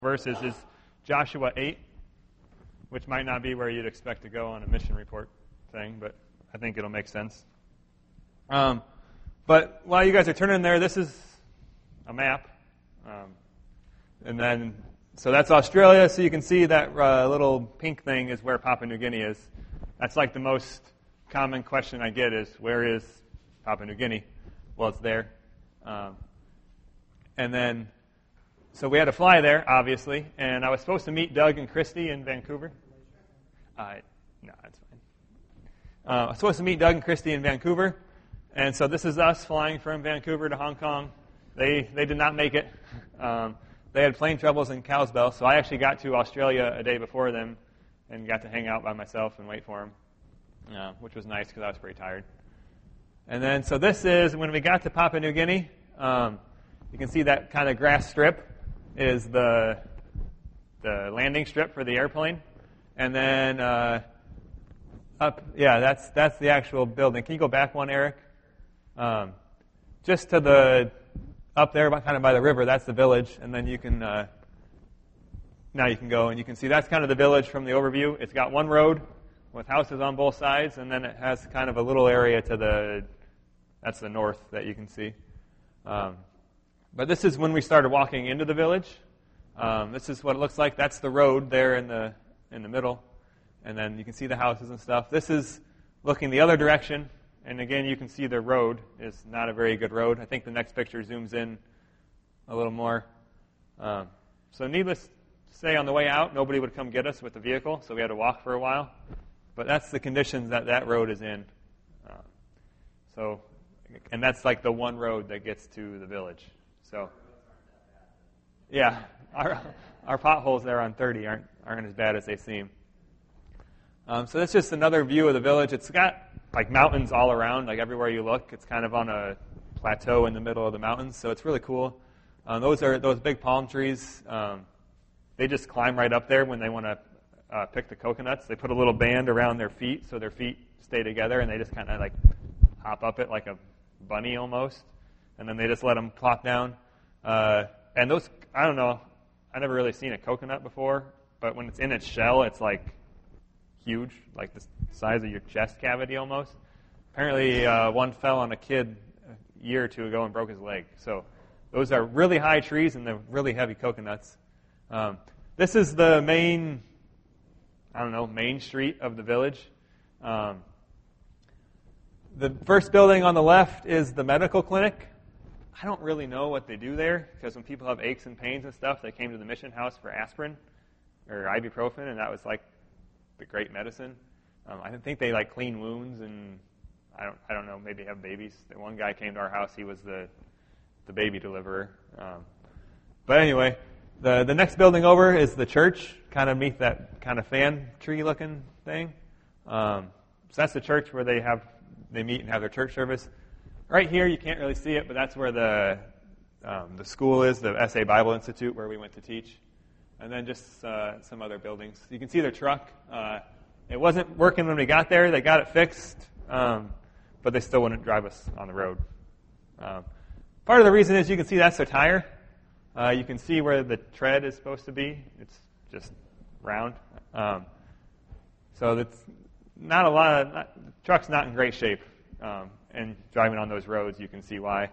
verses is Joshua 8, which might not be where you'd expect to go on a mission report thing, but I think it'll make sense. But while you guys are turning there, this is a map. And then, so that's Australia, so you can see that little pink thing is where Papua New Guinea is. That's like the most common question I get is, where is Papua New Guinea? Well, it's there. And then, so we had to fly there, obviously, and I was supposed to meet Doug and Christy in Vancouver. No, that's fine. I was supposed to meet Doug and Christy in Vancouver, and so this is us flying from Vancouver to Hong Kong. They did not make it. They had plane troubles in Kalispell, so I actually got to Australia a day before them and got to hang out by myself and wait for them, which was nice because I was pretty tired. And then, so this is, when we got to Papua New Guinea, you can see that kind of grass strip is the landing strip for the airplane. And then up, yeah, that's the actual building. Can you go back one, Eric? Just to the, up there, kind of by the river, that's the village. And then you can, now you can go and you can see that's kind of the village from the overview. It's got one road with houses on both sides, and then it has kind of a little area to the, that's the north that you can see. But this is when we started walking into the village. This is what it looks like. That's the road there in the middle. And then you can see the houses and stuff. This is looking the other direction. And again, you can see the road is not a very good road. I think the next picture zooms in a little more. So needless to say, on the way out, nobody would come get us with the vehicle, so we had to walk for a while. But that's the conditions that road is in. And that's like the one road that gets to the village. So, yeah, our potholes there on 30 aren't as bad as they seem. So that's just another view of the village. It's got like mountains all around, like everywhere you look. It's kind of on a plateau in the middle of the mountains, so it's really cool. Those big palm trees. They just climb right up there when they want to pick the coconuts. They put a little band around their feet so their feet stay together, and they just kind of like hop up it like a bunny almost, and then they just let them plop down. And those, I don't know, I've never really seen a coconut before, but when it's in its shell, it's like huge, like the size of your chest cavity almost. Apparently, one fell on a kid a year or two ago and broke his leg. So those are really high trees and they're really heavy coconuts. This is the main street of the village. The first building on the left is the medical clinic. I don't really know what they do there, because when people have aches and pains and stuff, they came to the mission house for aspirin or ibuprofen, and that was like the great medicine. I think they like clean wounds, and I don't know, maybe have babies. The one guy came to our house, he was the baby deliverer. But anyway, the next building over is the church, kind of beneath that kind of fan tree looking thing. So that's the church where they meet and have their church service. Right here, you can't really see it, but that's where the school is, the SA Bible Institute, where we went to teach. And then just some other buildings. You can see their truck. It wasn't working when we got there. They got it fixed, but they still wouldn't drive us on the road. Part of the reason is you can see that's their tire. You can see where the tread is supposed to be. It's just round. So that's not a lot of, the truck's not in great shape. And driving on those roads, you can see why.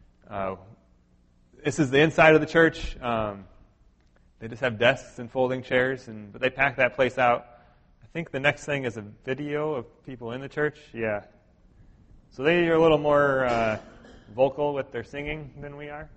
This is the inside of the church. They just have desks and folding chairs, but they pack that place out. I think the next thing is a video of people in the church. Yeah. So they are a little more vocal with their singing than we are.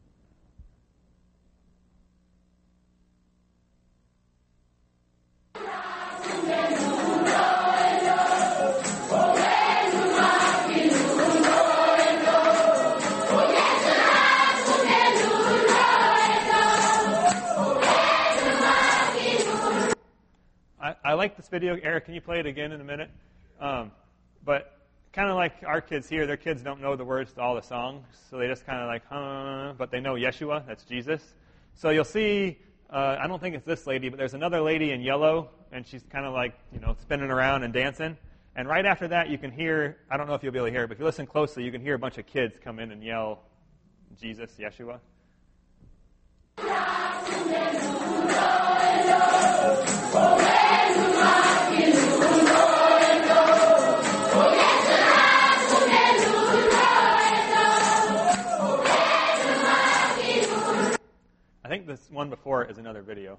I like this video. Eric, can you play it again in a minute? But kind of like our kids here, their kids don't know the words to all the songs, so they just kind of like, but they know Yeshua, that's Jesus. So you'll see, I don't think it's this lady, but there's another lady in yellow, and she's kind of like, spinning around and dancing. And right after that, you can hear, I don't know if you'll be able to hear it, but if you listen closely, you can hear a bunch of kids come in and yell, Jesus, Yeshua. one before it is another video.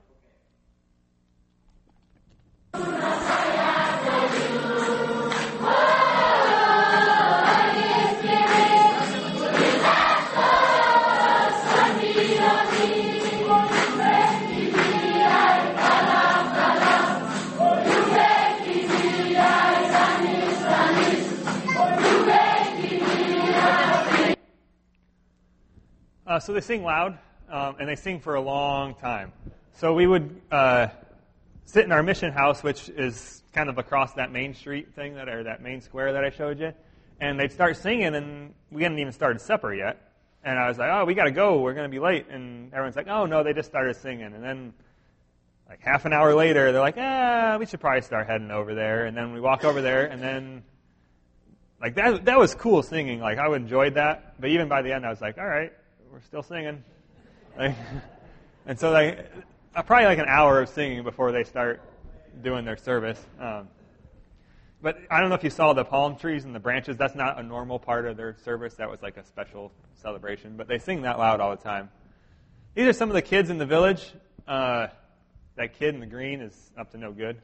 So they sing loud, and they sing for a long time. So we would sit in our mission house, which is kind of across that main street thing, or that main square that I showed you, and they'd start singing, and we hadn't even started supper yet. And I was like, oh, we got to go. We're going to be late. And everyone's like, oh, no, they just started singing. And then like half an hour later, they're like, we should probably start heading over there. And then we walk over there, and then like that was cool singing. Like I enjoyed that. But even by the end, I was like, all right, we're still singing. And so like probably like an hour of singing before they start doing their service. But I don't know if you saw the palm trees and the branches. That's not a normal part of their service. That was like a special celebration. But they sing that loud all the time. These are some of the kids in the village. That kid in the green is up to no good.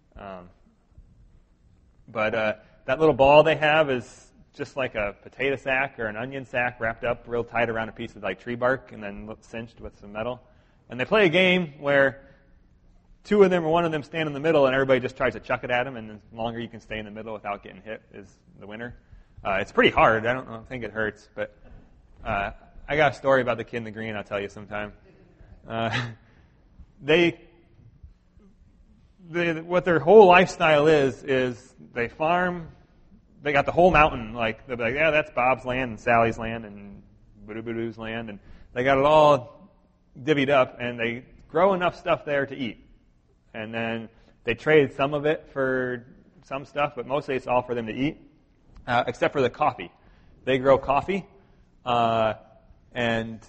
But that little ball they have is just like a potato sack or an onion sack wrapped up real tight around a piece of like tree bark and then cinched with some metal. And they play a game where two of them or one of them stand in the middle and everybody just tries to chuck it at them, and the longer you can stay in the middle without getting hit is the winner. It's pretty hard. I don't think it hurts, but I got a story about the kid in the green I'll tell you sometime. What their whole lifestyle is they farm. They got the whole mountain. Like they'll be like, yeah, that's Bob's land and Sally's land and Boo-Doo-Boo-Doo's land, and they got it all divvied up, and they grow enough stuff there to eat. And then they trade some of it for some stuff, but mostly it's all for them to eat, except for the coffee. They grow coffee, and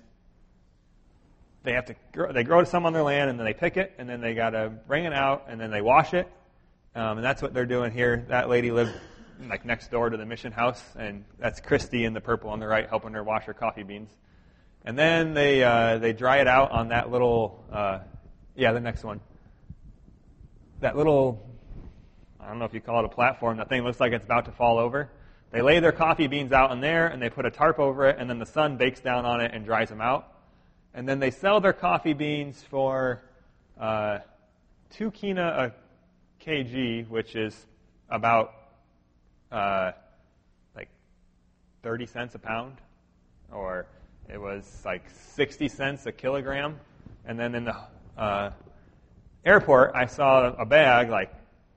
they grow some on their land, and then they pick it, and then they got to bring it out, and then they wash it, and that's what they're doing here. That lady lived like next door to the mission house, and that's Christy in the purple on the right, helping her wash her coffee beans. And then they dry it out on that little, the next one. That little, I don't know if you call it a platform, that thing looks like it's about to fall over. They lay their coffee beans out in there, and they put a tarp over it, and then the sun bakes down on it and dries them out. And then they sell their coffee beans for 2 kina a kg, which is about like 30 cents a pound, or it was like 60 cents a kilogram. And then in the airport, I saw a bag like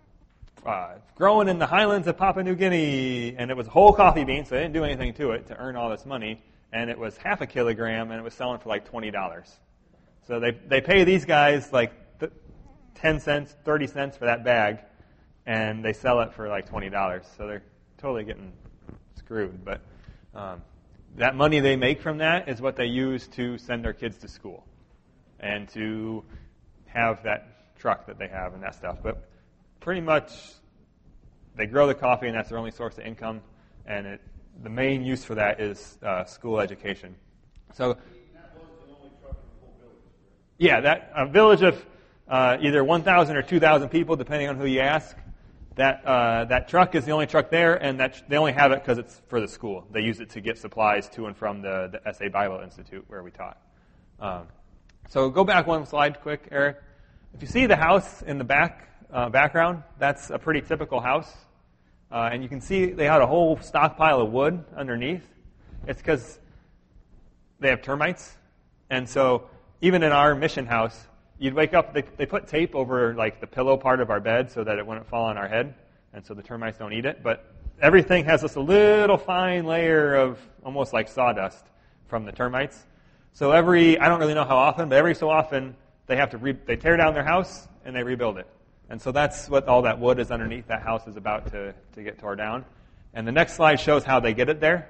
growing in the highlands of Papua New Guinea, and it was a whole coffee bean, so they didn't do anything to it to earn all this money, and it was half a kilogram, and it was selling for like $20. So they pay these guys like 10 cents, 30 cents for that bag, and they sell it for like $20. So they're totally getting screwed. But that money they make from that is what they use to send their kids to school and to have that truck that they have and that stuff. But pretty much they grow the coffee, and that's their only source of income. And the main use for that is school education. So that was the only truck in the whole village. Yeah, that village of either 1,000 or 2,000 people, depending on who you ask. That truck is the only truck there, and they only have it because it's for the school. They use it to get supplies to and from the SA Bible Institute where we taught. So go back one slide quick, Eric. If you see the house in the background, that's a pretty typical house. And you can see they had a whole stockpile of wood underneath. It's because they have termites. And so even in our mission house, you'd wake up, they put tape over like the pillow part of our bed so that it wouldn't fall on our head, and so the termites don't eat it. But everything has this little fine layer of almost like sawdust from the termites. So I don't really know how often, but every so often they have to they tear down their house and they rebuild it. And so that's what all that wood is underneath that house is about to get tore down. And the next slide shows how they get it there.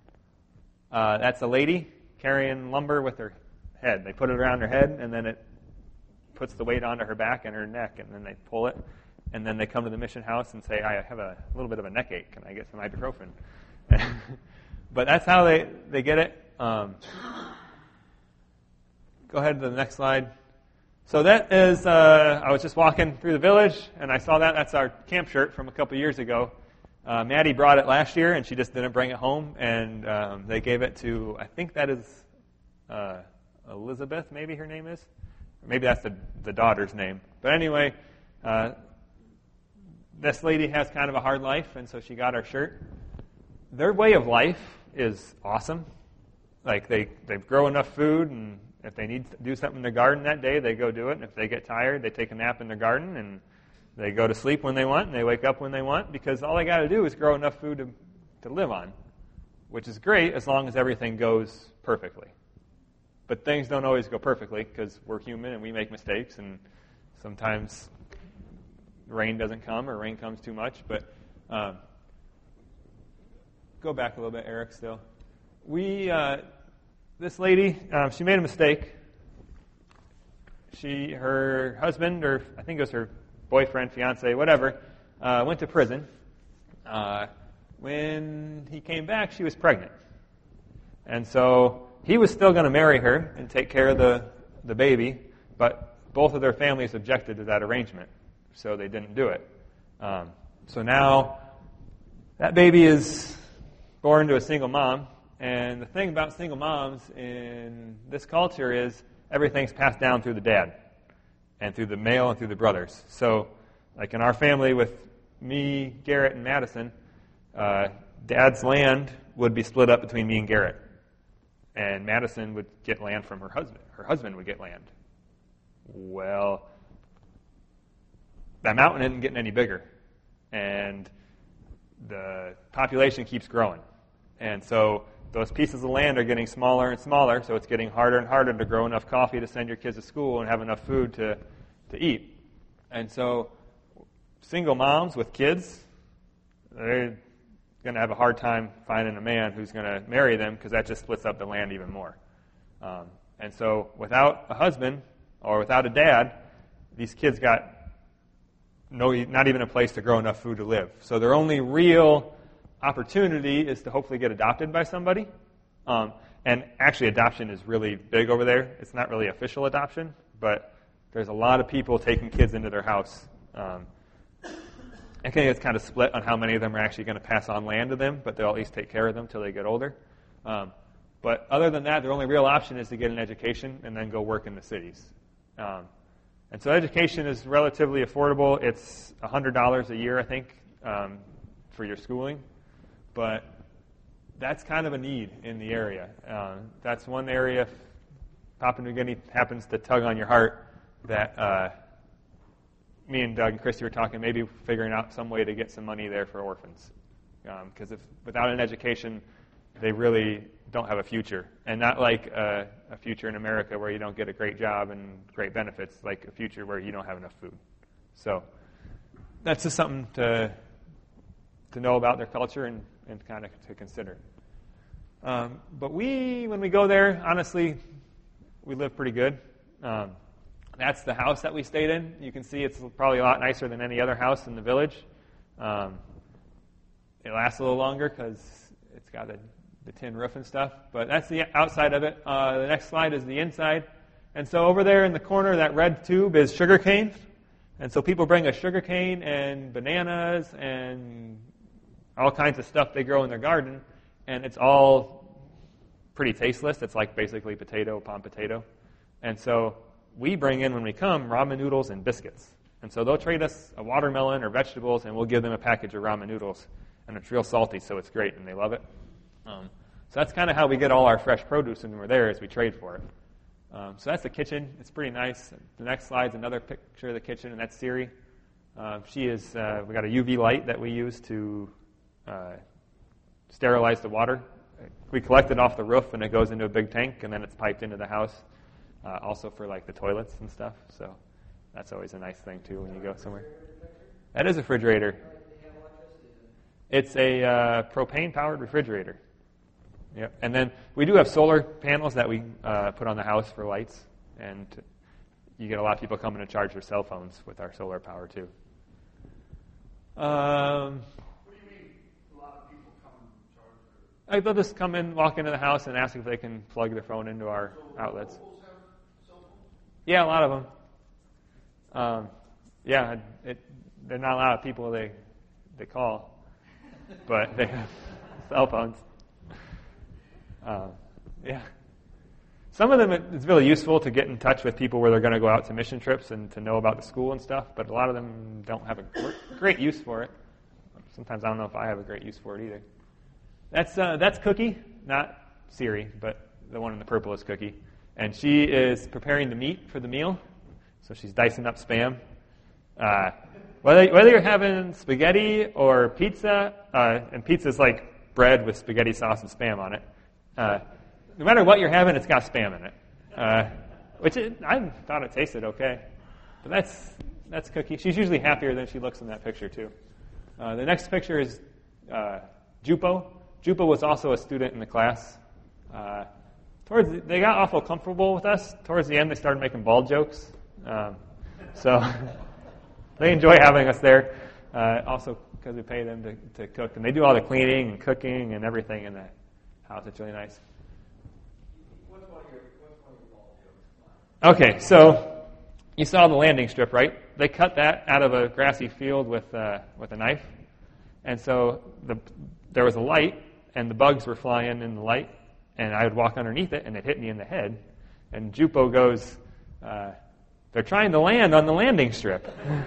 That's a lady carrying lumber with her head. They put it around her head, and then it puts the weight onto her back and her neck, and then they pull it, and then they come to the mission house and say, I have a little bit of a neck ache. Can I get some ibuprofen? But that's how they get it. Go go ahead to the next slide. So that is, I was just walking through the village, and I saw that. That's our camp shirt from a couple years ago. Maddie brought it last year, and she just didn't bring it home, and they gave it to, I think that is Elizabeth, maybe her name is. Or maybe that's the daughter's name. But anyway, this lady has kind of a hard life, and so she got our shirt. Their way of life is awesome. Like, they grow enough food, and if they need to do something in their garden that day, they go do it. And if they get tired, they take a nap in their garden, and they go to sleep when they want, and they wake up when they want, because all they got to do is grow enough food to live on, which is great as long as everything goes perfectly. But things don't always go perfectly, because we're human and we make mistakes, and sometimes rain doesn't come or rain comes too much. But go back a little bit, Eric, still. This lady, she made a mistake. Her husband, or I think it was her boyfriend, fiance, whatever, went to prison. When he came back, she was pregnant. And so he was still going to marry her and take care of the baby, but both of their families objected to that arrangement, so they didn't do it. So now that baby is born to a single mom. And the thing about single moms in this culture is everything's passed down through the dad and through the male and through the brothers. So, like in our family with me, Garrett, and Madison, Dad's land would be split up between me and Garrett. And Madison would get land from her husband. Her husband would get land. Well, that mountain isn't getting any bigger. And the population keeps growing. And so those pieces of land are getting smaller and smaller, so it's getting harder and harder to grow enough coffee to send your kids to school and have enough food to eat. And so single moms with kids, they're going to have a hard time finding a man who's going to marry them, because that just splits up the land even more. And so without a husband or without a dad, these kids got not even a place to grow enough food to live. So their only real opportunity is to hopefully get adopted by somebody. And actually, adoption is really big over there. It's not really official adoption, but there's a lot of people taking kids into their house. I think it's kind of split on how many of them are actually going to pass on land to them, but they'll at least take care of them until they get older. But other than that, their only real option is to get an education and then go work in the cities. And so education is relatively affordable. It's $100 a year, I think, for your schooling. But that's kind of a need in the area. That's one area, if Papua New Guinea happens to tug on your heart, that me and Doug and Christy were talking, maybe figuring out some way to get some money there for orphans. Because without an education, they really don't have a future. And not like a future in America where you don't get a great job and great benefits, like a future where you don't have enough food. So that's just something to know about their culture and kind of to consider. But when we go there, honestly, we live pretty good. That's the house that we stayed in. You can see it's probably a lot nicer than any other house in the village. It lasts a little longer because it's got the tin roof and stuff. But that's the outside of it. The next slide is the inside. And so over there in the corner, that red tube is sugar cane. And so people bring us sugar cane and bananas and all kinds of stuff they grow in their garden, and it's all pretty tasteless. It's like basically palm potato. And so we bring in, when we come, ramen noodles and biscuits. And so they'll trade us a watermelon or vegetables, and we'll give them a package of ramen noodles. And it's real salty, so it's great, and they love it. So that's kind of how we get all our fresh produce when we're there, is we trade for it. So that's the kitchen. It's pretty nice. The next slide is another picture of the kitchen, and that's Siri. We got a UV light that we use to sterilize the water. We collect it off the roof, and it goes into a big tank, and then it's piped into the house, also for like the toilets and stuff. So that's always a nice thing too when you go somewhere. That is a refrigerator. It's a propane-powered refrigerator. Yep. And then we do have solar panels that we put on the house for lights, and you get a lot of people coming to charge their cell phones with our solar power too. They'll just come in, walk into the house, and ask if they can plug their phone into our outlets. Yeah, a lot of them. They're not a lot of people they call, but they have cell phones. Yeah. Some of them, it's really useful to get in touch with people where they're going to go out to mission trips and to know about the school and stuff, but a lot of them don't have a great use for it. Sometimes I don't know if I have a great use for it either. That's Cookie, not Siri, but the one in the purple is Cookie. And she is preparing the meat for the meal, so she's dicing up Spam. Whether you're having spaghetti or pizza, and pizza's like bread with spaghetti sauce and Spam on it, no matter what you're having, it's got Spam in it, I thought it tasted okay. But that's Cookie. She's usually happier than she looks in that picture, too. The next picture is Jupo. Jupo was also a student in the class. They got awful comfortable with us. Towards the end, they started making bald jokes. So they enjoy having us there, also because we pay them to cook. And they do all the cleaning and cooking and everything in the house. It's really nice. What's one of your bald jokes? Okay, so you saw the landing strip, right? They cut that out of a grassy field with a knife. And so there was a light, and the bugs were flying in the light, and I would walk underneath it, and it hit me in the head. And Jupo goes, they're trying to land on the landing strip.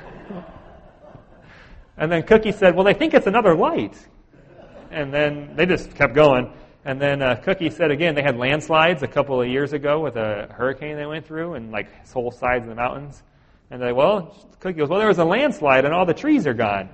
And then Cookie said, well, they think it's another light. And then they just kept going. And then Cookie said again, they had landslides a couple of years ago with a hurricane they went through, and like whole sides of the mountains. And they, Cookie goes, well, there was a landslide, and all the trees are gone.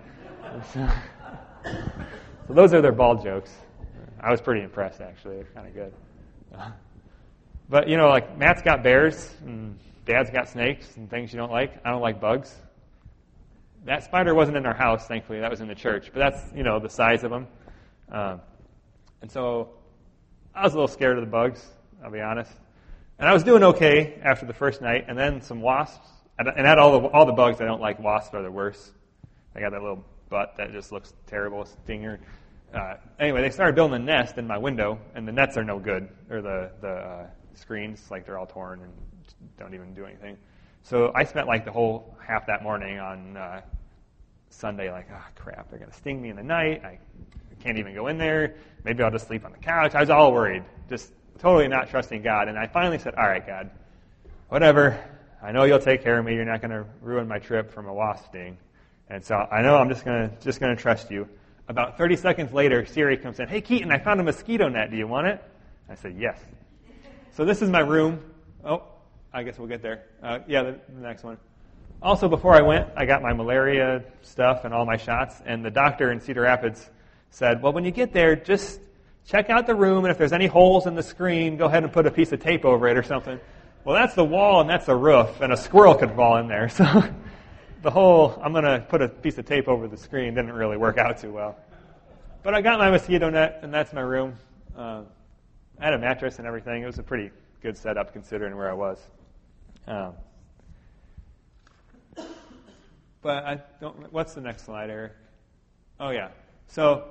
So those are their bald jokes. I was pretty impressed, actually. They're kind of good. But, like Matt's got bears, and Dad's got snakes, and things you don't like. I don't like bugs. That spider wasn't in our house, thankfully. That was in the church. But that's, the size of them. And so I was a little scared of the bugs, I'll be honest. And I was doing okay after the first night, and then some wasps. And at all the bugs I don't like, wasps are the worst. They got that little butt that just looks terrible, stinger. Anyway, they started building a nest in my window, and the nets are no good, or the screens, like they're all torn and don't even do anything. So I spent like the whole half that morning on Sunday, like, oh crap, they're gonna sting me in the night. I can't even go in there. Maybe I'll just sleep on the couch. I was all worried, just totally not trusting God. And I finally said, all right, God, whatever. I know you'll take care of me. You're not going to ruin my trip from a wasp sting. And so I know I'm just gonna trust you. About 30 seconds later, Siri comes in. Hey, Keaton, I found a mosquito net. Do you want it? I said, yes. So this is my room. Oh, I guess we'll get there. The next one. Also, before I went, I got my malaria stuff and all my shots. And the doctor in Cedar Rapids said, well, when you get there, just check out the room. And if there's any holes in the screen, go ahead and put a piece of tape over it or something. Well, that's the wall and that's the roof. And a squirrel could fall in there. So the whole, I'm going to put a piece of tape over the screen didn't really work out too well. But I got my mosquito net, and that's my room. I had a mattress and everything. It was a pretty good setup considering where I was. But I don't. What's the next slide, Eric? Oh, yeah. So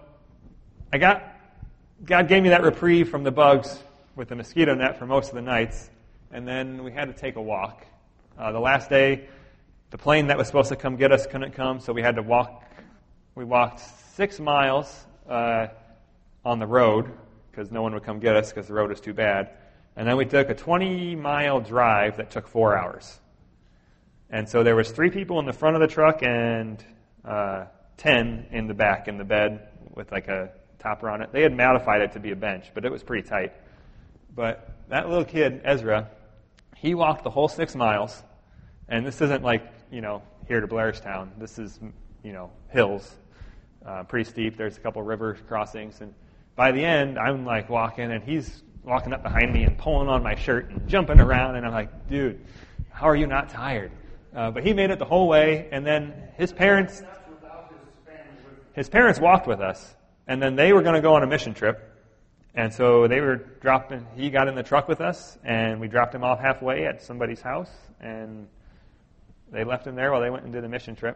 God gave me that reprieve from the bugs with the mosquito net for most of the nights, and then we had to take a walk. The last day, the plane that was supposed to come get us couldn't come, so we had to walk. We walked 6 miles on the road because no one would come get us because the road was too bad. And then we took a 20-mile drive that took 4 hours. And so there was 3 people in the front of the truck and 10 in the back in the bed with like a topper on it. They had modified it to be a bench, but it was pretty tight. But that little kid, Ezra, he walked the whole 6 miles. And this isn't like, here to Blairstown. This is, hills. Pretty steep. There's a couple river crossings. And by the end, I'm like walking, and he's walking up behind me and pulling on my shirt and jumping around. And I'm like, dude, how are you not tired? But he made it the whole way. And then his parents walked with us. And then they were going to go on a mission trip. And so he got in the truck with us, and we dropped him off halfway at somebody's house. And they left him there while they went and did a mission trip.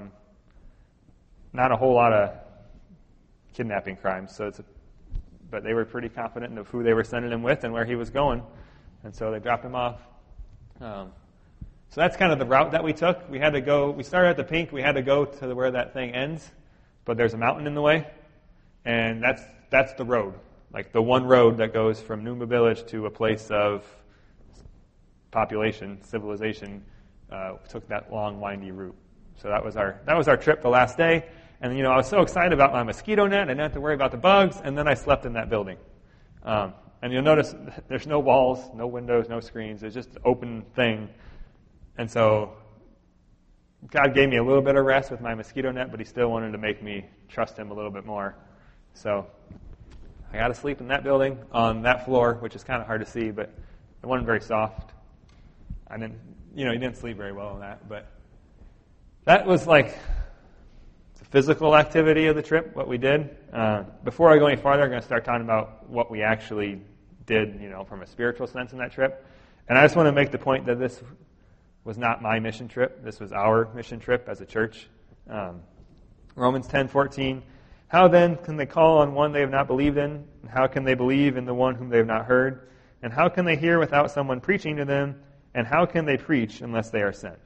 Not a whole lot of kidnapping crimes, but they were pretty confident of who they were sending him with and where he was going, and so they dropped him off. So that's kind of the route that we took. We started at the Pink, we had to go to where that thing ends, but there's a mountain in the way, and that's the road, like the one road that goes from Numba Village to a place of population, civilization, took that long, windy route. So that was our trip the last day. And, I was so excited about my mosquito net. I didn't have to worry about the bugs. And then I slept in that building. And you'll notice there's no walls, no windows, no screens. It's just an open thing. And so God gave me a little bit of rest with my mosquito net, but he still wanted to make me trust him a little bit more. So I got to sleep in that building on that floor, which is kind of hard to see, but it wasn't very soft. I didn't, you didn't sleep very well on that. But that was like the physical activity of the trip, what we did. Before I go any farther, I'm going to start talking about what we actually did, from a spiritual sense in that trip. And I just want to make the point that this was not my mission trip. This was our mission trip as a church. Romans 10:14. How then can they call on one they have not believed in? And how can they believe in the one whom they have not heard? And how can they hear without someone preaching to them? And how can they preach unless they are sent?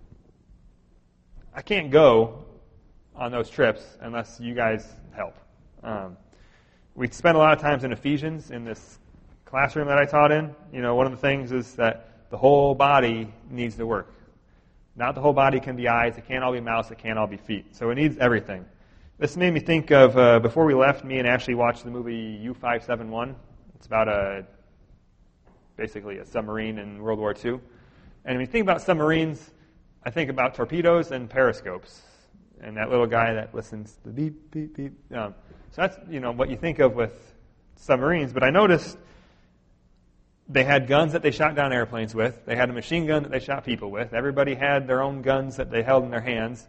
I can't go on those trips unless you guys help. We spent a lot of times in Ephesians in this classroom that I taught in. One of the things is that the whole body needs to work. Not the whole body can be eyes. It can't all be mouths. It can't all be feet. So it needs everything. This made me think of, before we left, me and Ashley watched the movie U-571. It's about basically a submarine in World War II. And when you think about submarines, I think about torpedoes and periscopes. And that little guy that listens to the beep, beep, beep. So that's, what you think of with submarines. But I noticed they had guns that they shot down airplanes with. They had a machine gun that they shot people with. Everybody had their own guns that they held in their hands.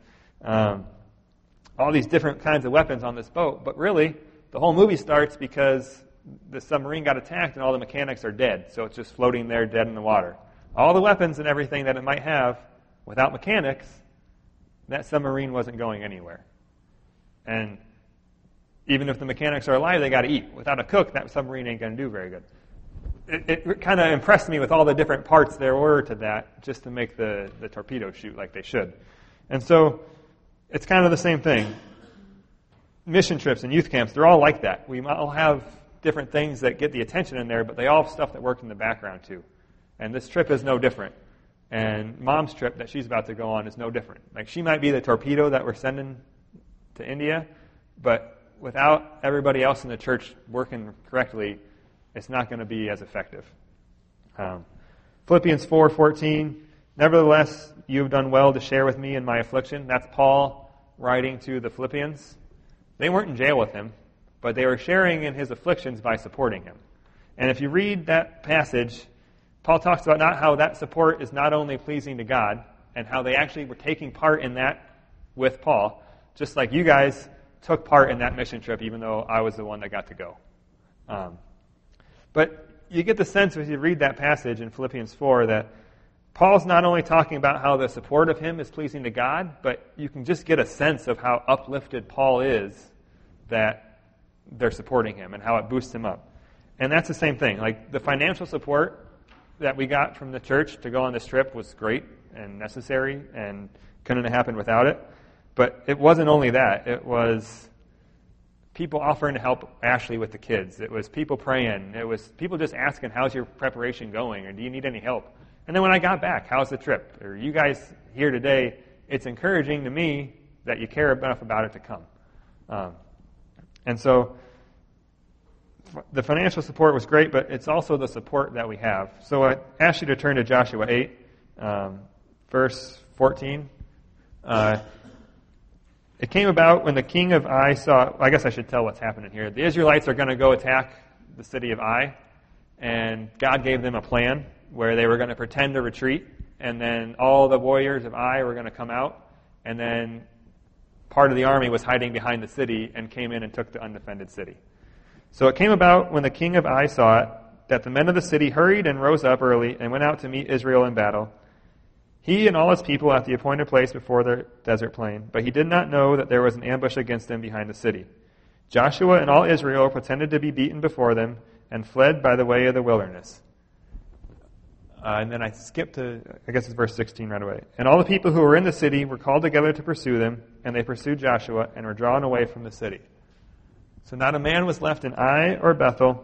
All these different kinds of weapons on this boat. But really, the whole movie starts because the submarine got attacked and all the mechanics are dead. So it's just floating there dead in the water. All the weapons and everything that it might have, without mechanics, that submarine wasn't going anywhere. And even if the mechanics are alive, they got to eat. Without a cook, that submarine ain't going to do very good. It kind of impressed me with all the different parts there were to that, just to make the torpedo shoot like they should. And so it's kind of the same thing. Mission trips and youth camps, they're all like that. We all have different things that get the attention in there, but they all have stuff that works in the background too. And this trip is no different. And Mom's trip that she's about to go on is no different. Like, she might be the torpedo that we're sending to India, but without everybody else in the church working correctly, it's not going to be as effective. Philippians 4:14. Nevertheless, you have done well to share with me in my affliction. That's Paul writing to the Philippians. They weren't in jail with him, but they were sharing in his afflictions by supporting him. And if you read that passage, Paul talks about not how that support is not only pleasing to God, and how they actually were taking part in that with Paul, just like you guys took part in that mission trip, even though I was the one that got to go. But you get the sense as you read that passage in Philippians 4 that Paul's not only talking about how the support of him is pleasing to God, but you can just get a sense of how uplifted Paul is that they're supporting him and how it boosts him up. And that's the same thing. Like, the financial support that we got from the church to go on this trip was great and necessary and couldn't have happened without it. But it wasn't only that. It was people offering to help Ashley with the kids. It was people praying. It was people just asking, how's your preparation going? Or do you need any help? And then when I got back, how's the trip? Or you guys here today, it's encouraging to me that you care enough about it to come. And so the financial support was great, but it's also the support that we have. So I asked you to turn to Joshua 8, verse 14. It came about when the king of Ai saw... I guess I should tell what's happening here. The Israelites are going to go attack the city of Ai, and God gave them a plan where they were going to pretend to retreat, and then all the warriors of Ai were going to come out, and then part of the army was hiding behind the city and came in and took the undefended city. So it came about when the king of Ai saw it, that the men of the city hurried and rose up early and went out to meet Israel in battle. He and all his people at the appointed place before the desert plain, but he did not know that there was an ambush against them behind the city. Joshua and all Israel pretended to be beaten before them and fled by the way of the wilderness. And then I skipped to, I guess it's verse 16 right away. And all the people who were in the city were called together to pursue them, and they pursued Joshua and were drawn away from the city. So not a man was left in Ai or Bethel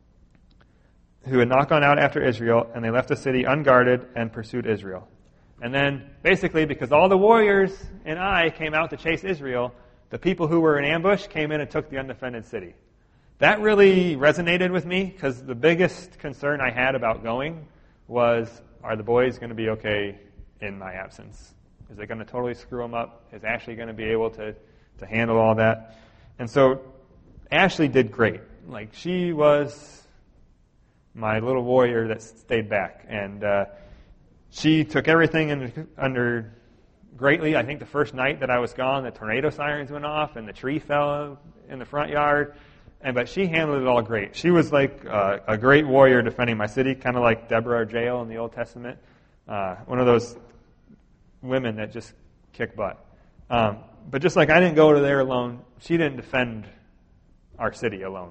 who had not gone out after Israel, and they left the city unguarded and pursued Israel. And then, basically, because all the warriors in Ai came out to chase Israel, the people who were in ambush came in and took the undefended city. That really resonated with me, because the biggest concern I had about going was, are the boys going to be okay in my absence? Is it going to totally screw them up? Is Ashley going to be able to handle all that? And so Ashley did great. Like, she was my little warrior that stayed back. And she took everything under greatly. I think the first night that I was gone, the tornado sirens went off and the tree fell in the front yard. But she handled it all great. She was like a great warrior defending my city, kind of like Deborah or Jael in the Old Testament. One of those women that just kick butt. But just like I didn't go to there alone, she didn't defend our city alone.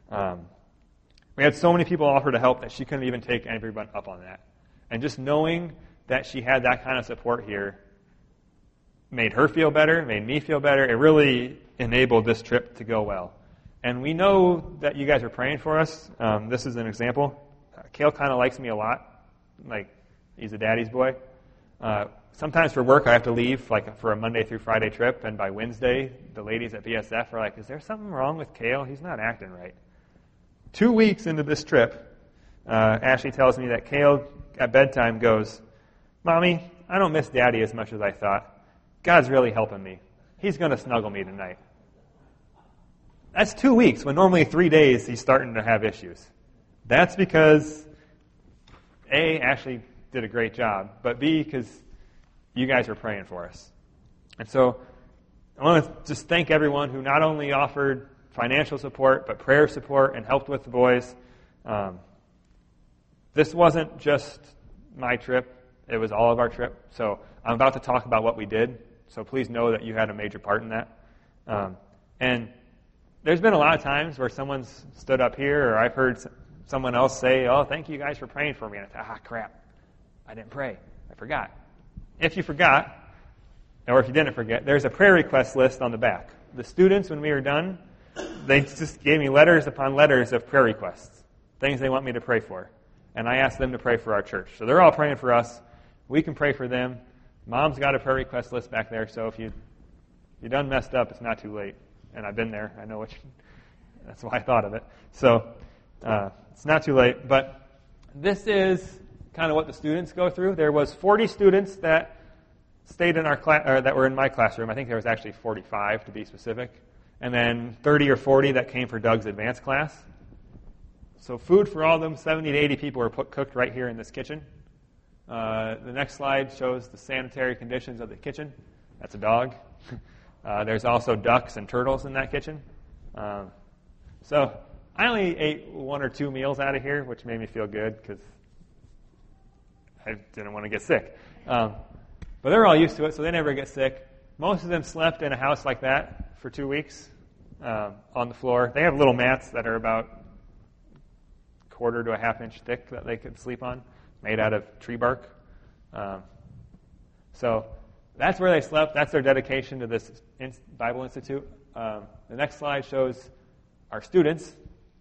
We had so many people offer to help that she couldn't even take everyone up on that. And just knowing that she had that kind of support here made her feel better, made me feel better. It really enabled this trip to go well. And we know that you guys are praying for us. This is an example. Cale kind of likes me a lot. Like, he's a daddy's boy. Sometimes for work, I have to leave, like, for a Monday through Friday trip. And by Wednesday, the ladies at BSF are like, is there something wrong with Cale? He's not acting right. 2 weeks into this trip, Ashley tells me that Cale, at bedtime, goes, Mommy, I don't miss Daddy as much as I thought. God's really helping me. He's going to snuggle me tonight. That's 2 weeks, when normally 3 days he's starting to have issues. That's because, A, Ashley did a great job, but B, because you guys were praying for us. And so I want to just thank everyone who not only offered financial support, but prayer support and helped with the boys. This wasn't just my trip. It was all of our trip. So I'm about to talk about what we did. So please know that you had a major part in that. And there's been a lot of times where someone's stood up here, or I've heard someone else say, oh, thank you guys for praying for me. And I thought, crap, I didn't pray. I forgot. If you forgot, or if you didn't forget, there's a prayer request list on the back. The students, when we were done, they just gave me letters upon letters of prayer requests, things they want me to pray for. And I asked them to pray for our church. So they're all praying for us. We can pray for them. Mom's got a prayer request list back there, so if you done messed up, it's not too late. And I've been there. I know that's why I thought of it. So it's not too late. But this is kind of what the students go through. There was 40 students that stayed in our class, or that were in my classroom. I think there was actually 45 to be specific. And then 30 or 40 that came for Doug's advanced class. So food for all of them, 70 to 80 people were cooked right here in this kitchen. The next slide shows the sanitary conditions of the kitchen. That's a dog. There's also ducks and turtles in that kitchen. So I only ate 1 or 2 meals out of here, which made me feel good because I didn't want to get sick. But they're all used to it, so they never get sick. Most of them slept in a house like that for 2 weeks on the floor. They have little mats that are about 1/4 to a 1/2 inch thick that they could sleep on, made out of tree bark. So that's where they slept. That's their dedication to this Bible Institute. The next slide shows our students.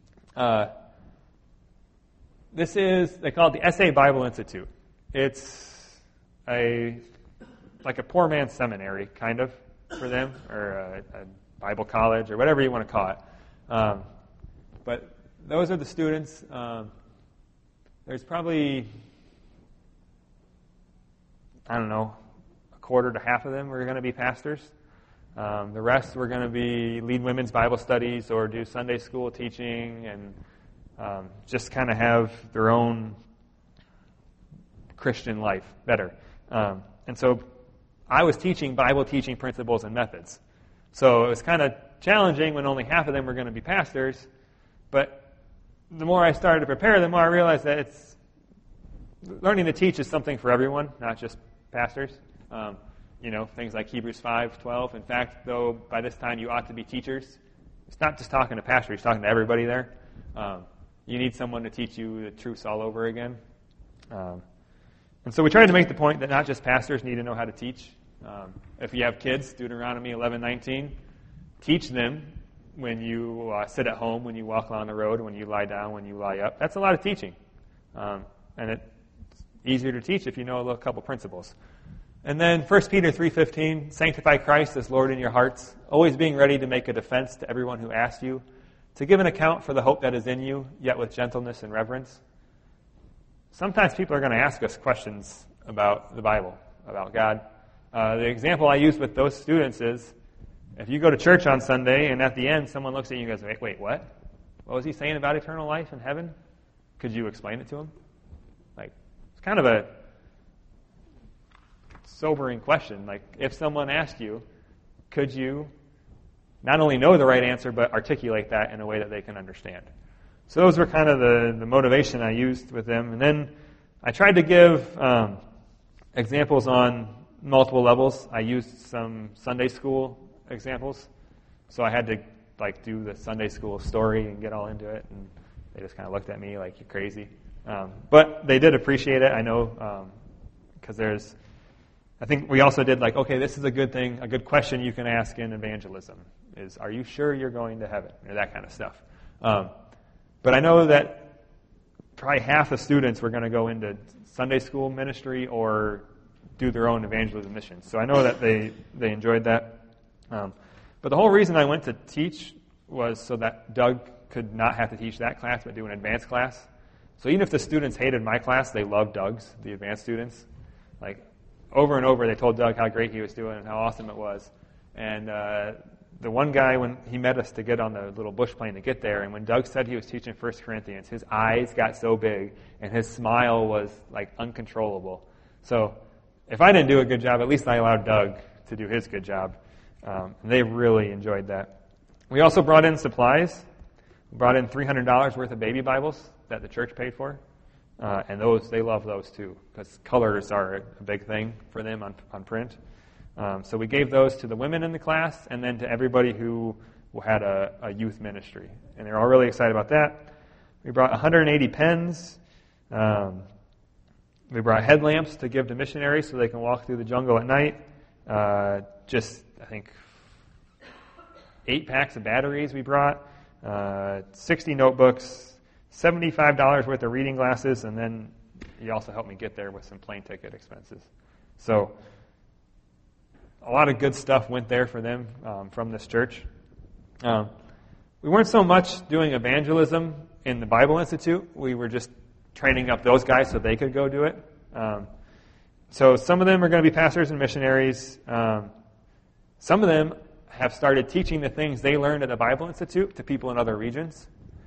This is, they call it the SA Bible Institute. It's like a poor man's seminary, kind of, for them, or a Bible college, or whatever you want to call it. But those are the students. There's probably, I don't know, 1/4 to 1/2 of them were going to be pastors. The rest were going to lead women's Bible studies or do Sunday school teaching and just kind of have their own Christian life better. And so I was teaching Bible teaching principles and methods. So it was kind of challenging when only 1/2 of them were going to be pastors. But the more I started to prepare, the more I realized that it's learning to teach is something for everyone, not just pastors. Things like Hebrews 5:12. In fact, though, by this time you ought to be teachers. It's not just talking to pastors, you're talking to everybody there. You need someone to teach you the truths all over again. And so we tried to make the point that not just pastors need to know how to teach. If you have kids, Deuteronomy 11:19, teach them when you sit at home, when you walk along the road, when you lie down, when you lie up. That's a lot of teaching. And it's easier to teach if you know a couple principles. And then 1 Peter 3:15, sanctify Christ as Lord in your hearts, always being ready to make a defense to everyone who asks you, to give an account for the hope that is in you, yet with gentleness and reverence. Sometimes people are going to ask us questions about the Bible, about God. The example I use with those students is, if you go to church on Sunday and at the end someone looks at you and goes, wait, what? What was he saying about eternal life in heaven? Could you explain it to him? It's kind of a sobering question. If someone asked you, could you not only know the right answer, but articulate that in a way that they can understand? So those were kind of the motivation I used with them. And then I tried to give examples on multiple levels. I used some Sunday school examples. So I had to do the Sunday school story and get all into it. And they just kind of looked at me like, you're crazy. But they did appreciate it, I know, because I think we also did okay, this is a good thing, a good question you can ask in evangelism is, are you sure you're going to heaven? Or that kind of stuff. But I know that probably half the students were going to go into Sunday school ministry or do their own evangelism missions. So I know that they enjoyed that. But the whole reason I went to teach was so that Doug could not have to teach that class, but do an advanced class. So even if the students hated my class, they loved Doug's, the advanced students. Over and over, they told Doug how great he was doing and how awesome it was. And the one guy, when he met us to get on the little bush plane to get there, and when Doug said he was teaching 1 Corinthians, his eyes got so big, and his smile was uncontrollable. So if I didn't do a good job, at least I allowed Doug to do his good job. And they really enjoyed that. We also brought in supplies. We brought in $300 worth of baby Bibles that the church paid for. And they love those too, because colors are a big thing for them on print. So we gave those to the women in the class and then to everybody who had a youth ministry. And they're all really excited about that. We brought 180 pens. We brought headlamps to give to missionaries so they can walk through the jungle at night. I think 8 packs of batteries we brought. 60 notebooks. $75 worth of reading glasses, and then he also helped me get there with some plane ticket expenses. So a lot of good stuff went there for them from this church. We weren't so much doing evangelism in the Bible Institute. We were just training up those guys so they could go do it. So some of them are going to be pastors and missionaries. Some of them have started teaching the things they learned at the Bible Institute to people in other regions.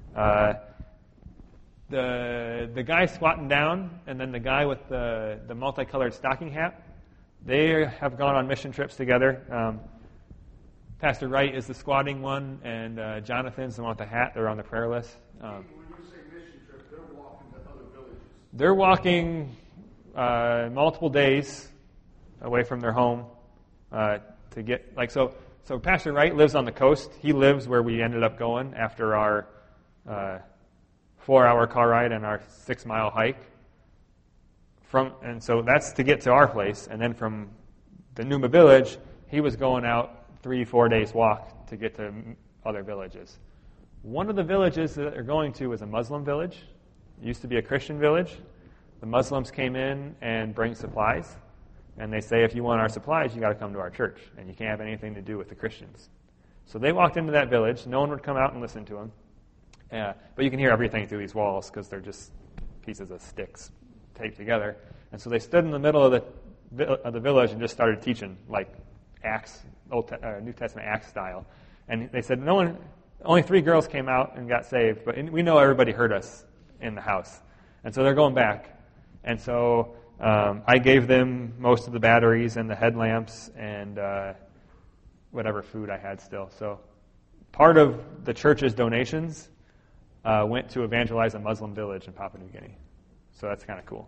The guy squatting down and then the guy with the multicolored stocking hat, they have gone on mission trips together. Pastor Wright is the squatting one, and Jonathan's the one with the hat. They're on the prayer list. When you say mission trip, they're walking to other villages. They're walking multiple days away from their home to get So Pastor Wright lives on the coast. He lives where we ended up going after our 4-hour car ride and our 6-mile hike. And so that's to get to our place. And then from the Numa village, he was going out 3-4 days walk to get to other villages. One of the villages that they're going to is a Muslim village. It used to be a Christian village. The Muslims came in and bring supplies. And they say, if you want our supplies, you got to come to our church. And you can't have anything to do with the Christians. So they walked into that village. No one would come out and listen to them. But you can hear everything through these walls because they're just pieces of sticks taped together. And so they stood in the middle of the village and just started teaching, like Acts, New Testament Acts style. And they said, only 3 girls came out and got saved, but we know everybody heard us in the house. And so they're going back. And so I gave them most of the batteries and the headlamps and whatever food I had still. So part of the church's donations went to evangelize a Muslim village in Papua New Guinea. So that's kind of cool.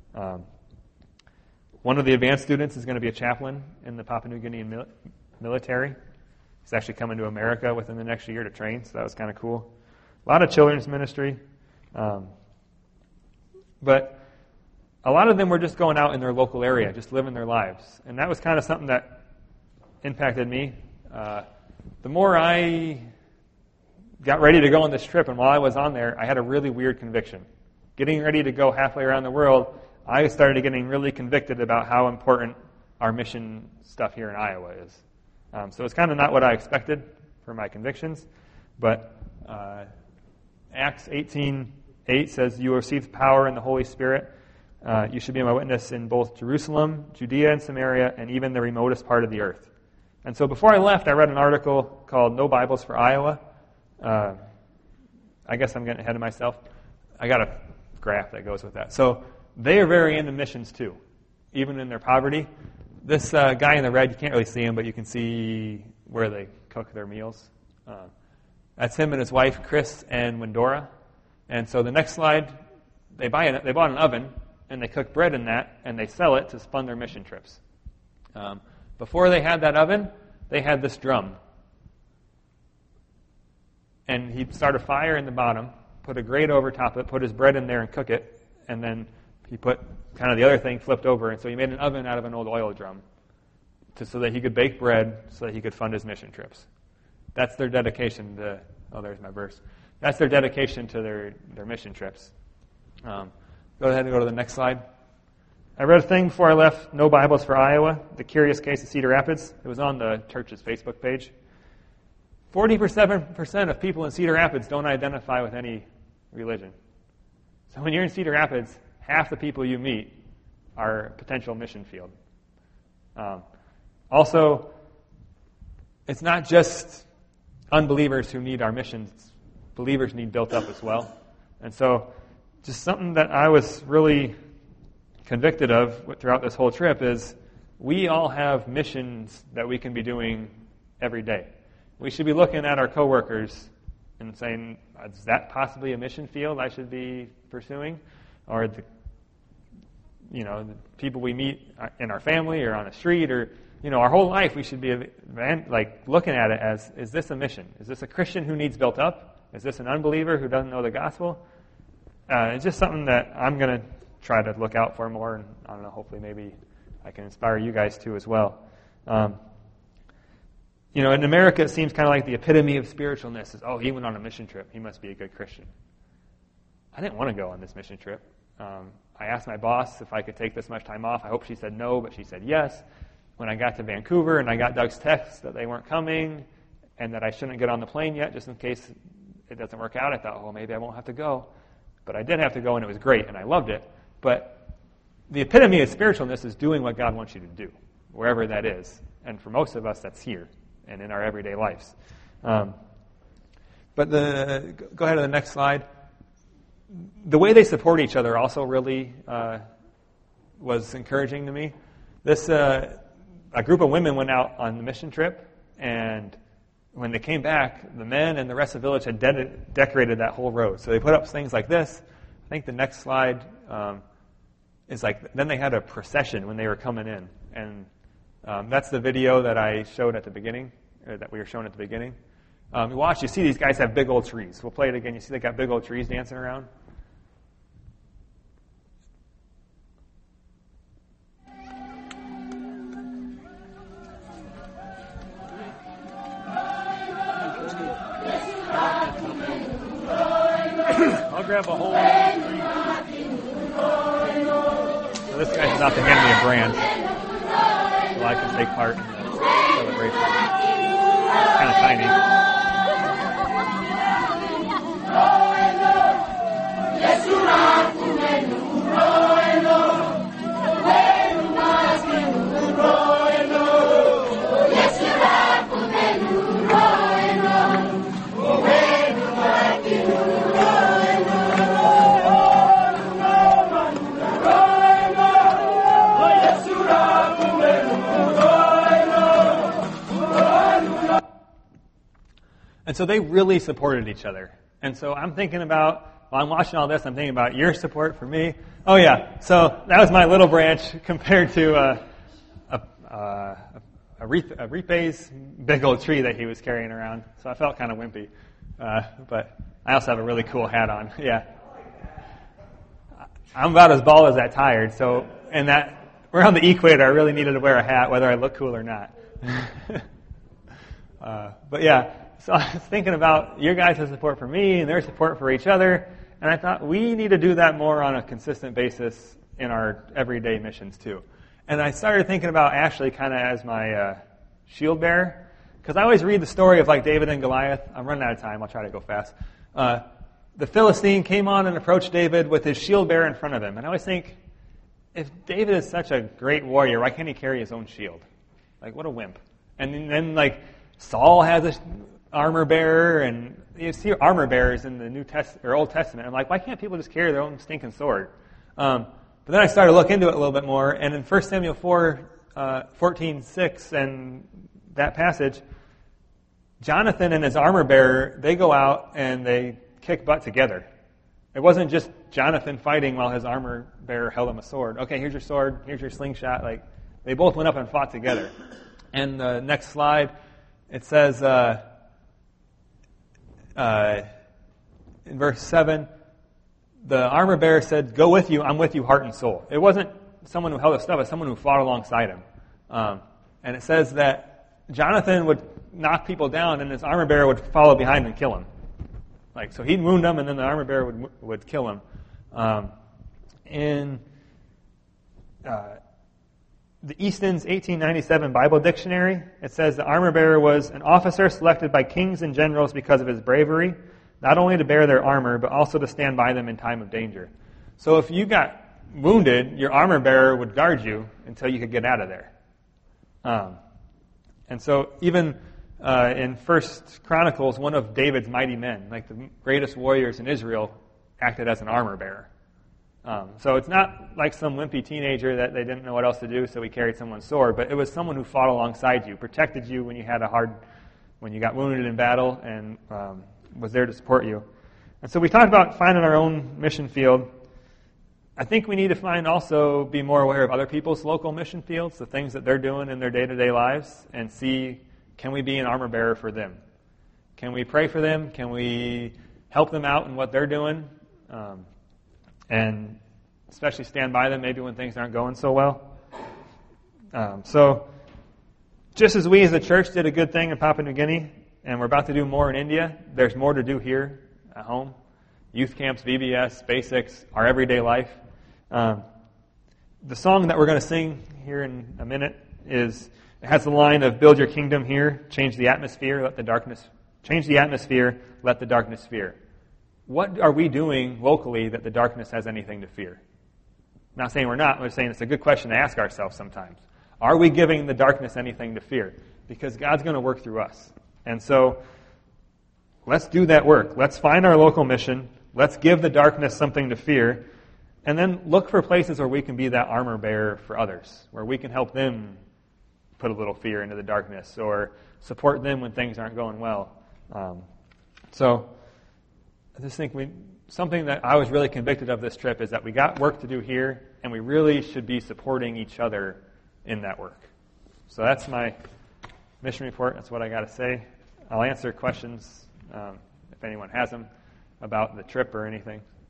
One of the advanced students is going to be a chaplain in the Papua New Guinean military. He's actually coming to America within the next year to train, so that was kind of cool. A lot of children's ministry. But a lot of them were just going out in their local area, just living their lives. And that was kind of something that impacted me. The more I got ready to go on this trip, and while I was on there, I had a really weird conviction. Getting ready to go halfway around the world, I started getting really convicted about how important our mission stuff here in Iowa is. So it's kind of not what I expected for my convictions, but Acts 18:8 says, "You will receive power in the Holy Spirit. You should be my witness in both Jerusalem, Judea, and Samaria, and even the remotest part of the earth." And so before I left, I read an article called No Bibles for Iowa. I guess I'm getting ahead of myself. I got a graph that goes with that. So they are very into missions too, even in their poverty. This guy in the red, you can't really see him, but you can see where they cook their meals. That's him and his wife, Chris and Wendora. And so the next slide, they bought an oven, and they cook bread in that, and they sell it to fund their mission trips. Before they had that oven, they had this drum. And he'd start a fire in the bottom, put a grate over top of it, put his bread in there and cook it, and then he put kind of the other thing flipped over. And so he made an oven out of an old oil drum so that he could bake bread so that he could fund his mission trips. That's their dedication to, there's my verse. That's their dedication to their mission trips. Go ahead and go to the next slide. I read a thing before I left, No Bibles for Iowa, the curious case of Cedar Rapids. It was on the church's Facebook page. 47% of people in Cedar Rapids don't identify with any religion. So when you're in Cedar Rapids, half the people you meet are a potential mission field. Also, it's not just unbelievers who need our missions. Believers need built up as well. And so just something that I was really convicted of throughout this whole trip is we all have missions that we can be doing every day. We should be looking at our coworkers and saying, is that possibly a mission field I should be pursuing? Or the people we meet in our family or on the street, or our whole life, we should be looking at it as, is this a mission? Is this a Christian who needs built up? Is this an unbeliever who doesn't know the gospel? It's just something that I'm going to try to look out for more, and I don't know, hopefully maybe I can inspire you guys too as well. In America, it seems kind of like the epitome of spiritualness is, he went on a mission trip. He must be a good Christian. I didn't want to go on this mission trip. I asked my boss if I could take this much time off. I hope she said no, but she said yes. When I got to Vancouver and I got Doug's text that they weren't coming and that I shouldn't get on the plane yet just in case it doesn't work out, I thought, maybe I won't have to go. But I did have to go, and it was great, and I loved it. But the epitome of spiritualness is doing what God wants you to do, wherever that is. And for most of us, that's here and in our everyday lives. Go ahead to the next slide. The way they support each other also really was encouraging to me. A group of women went out on the mission trip, and when they came back, the men and the rest of the village had decorated that whole road. So they put up things like this. I think the next slide is then they had a procession when they were coming in. And that's the video that I showed at the beginning, or that we were showing at the beginning. You see these guys have big old trees. We'll play it again. You see they got big old trees dancing around? I'll grab a whole tree. So this guy's about to hand me a branch so I can take part in the celebration. It's kind of tiny. And so they really supported each other. And so I'm thinking about, while I'm watching all this, I'm thinking about your support for me. Oh yeah, so that was my little branch compared to Ripe's big old tree that he was carrying around. So I felt kind of wimpy. But I also have a really cool hat on. Yeah. I'm about as bald as that tired. So, and that we're on the equator. I really needed to wear a hat, whether I look cool or not. But yeah, so I was thinking about your guys' support for me and their support for each other, and I thought we need to do that more on a consistent basis in our everyday missions too. And I started thinking about Ashley kind of as my shield bearer, because I always read the story of like David and Goliath. I'm running out of time. I'll try to go fast. The Philistine came on and approached David with his shield bearer in front of him. And I always think, if David is such a great warrior, why can't he carry his own shield? Like, what a wimp. And then like, Saul has an armor bearer, and you see armor bearers in the New Testament or Old Testament. I'm like, why can't people just carry their own stinking sword? But then I started to look into it a little bit more, and in 1 Samuel 14:6, and that passage, Jonathan and his armor bearer, they go out and they kick butt together. It wasn't just Jonathan fighting while his armor bearer held him a sword. Okay, here's your sword, here's your slingshot. Like, they both went up and fought together. And the next slide, it says in verse 7, the armor bearer said, "Go with you, I'm with you, heart and soul." It wasn't someone who held his stuff, it was someone who fought alongside him. And it says that Jonathan would knock people down, and his armor bearer would follow behind and kill him. Like, so he'd wound them, and then the armor bearer would kill him. In the Easton's 1897 Bible Dictionary, it says the armor bearer was an officer selected by kings and generals because of his bravery, not only to bear their armor, but also to stand by them in time of danger. So if you got wounded, your armor bearer would guard you until you could get out of there. And so even in 1 Chronicles, one of David's mighty men, like the greatest warriors in Israel, acted as an armor bearer. So it's not like some wimpy teenager that they didn't know what else to do, so he carried someone's sword, but it was someone who fought alongside you, protected you when you had when you got wounded in battle, and was there to support you. And so we talked about finding our own mission field. I think we need to also be more aware of other people's local mission fields, the things that they're doing in their day-to-day lives, and see, can we be an armor bearer for them? Can we pray for them? Can we help them out in what they're doing? And especially stand by them maybe when things aren't going so well. So just as we as a church did a good thing in Papua New Guinea, and we're about to do more in India, there's more to do here at home. Youth camps, VBS, basics, our everyday life. The song that we're going to sing here in a minute it has the line of "Build your kingdom here, change the atmosphere, let the darkness fear." What are we doing locally that the darkness has anything to fear? I'm not saying we're not. I'm saying it's a good question to ask ourselves sometimes. Are we giving the darkness anything to fear? Because God's going to work through us. And so let's do that work. Let's find our local mission. Let's give the darkness something to fear. And then look for places where we can be that armor bearer for others, where we can help them put a little fear into the darkness or support them when things aren't going well. So I just think something that I was really convicted of this trip is that we got work to do here, and we really should be supporting each other in that work. So that's my mission report. That's what I got to say. I'll answer questions if anyone has them about the trip or anything.